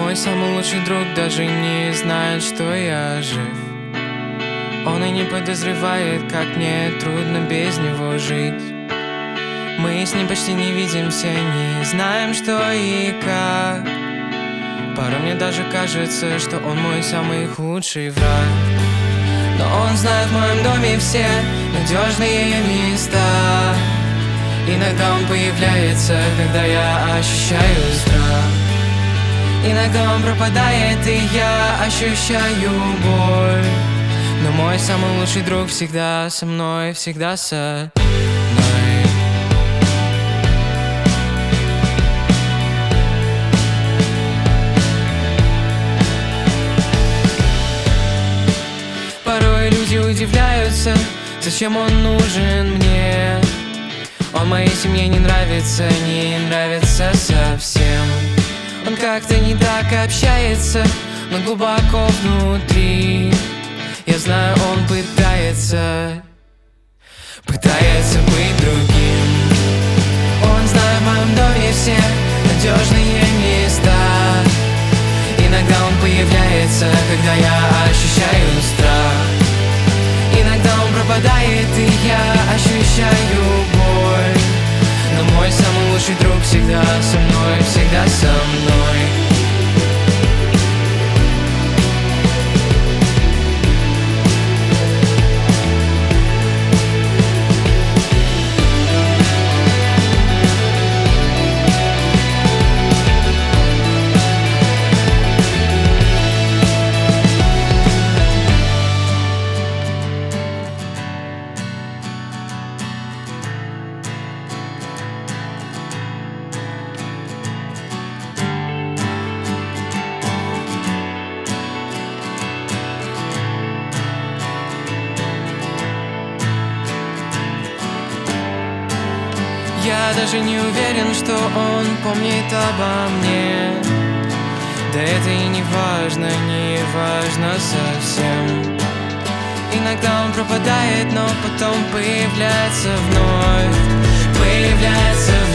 мой самый лучший друг даже не знает, что я жив. Он и не подозревает, как мне трудно без него жить. Мы с ним почти не видимся, не знаем, что и как. Порой мне даже кажется, что он мой самый худший враг. Но он знает в моем доме все надежные места. Иногда он появляется, когда я ощущаю страх. Иногда он пропадает, и я ощущаю боль. Но мой самый лучший друг всегда со мной, всегда со мной. Порой люди удивляются, зачем он нужен мне. Он моей семье не нравится совсем. Он как-то не так общается, но глубоко внутри я знаю, он пытается быть другим. Он знает в моем доме все надежные места. Иногда он появляется, когда я ощущаю страх. Иногда он пропадает, и я ощущаю боль. Но мой самый лучший друг всегда со мной, всегда со мной. Я даже не уверен, что он помнит обо мне. Да это и не важно совсем. Иногда он пропадает, но потом появляется вновь.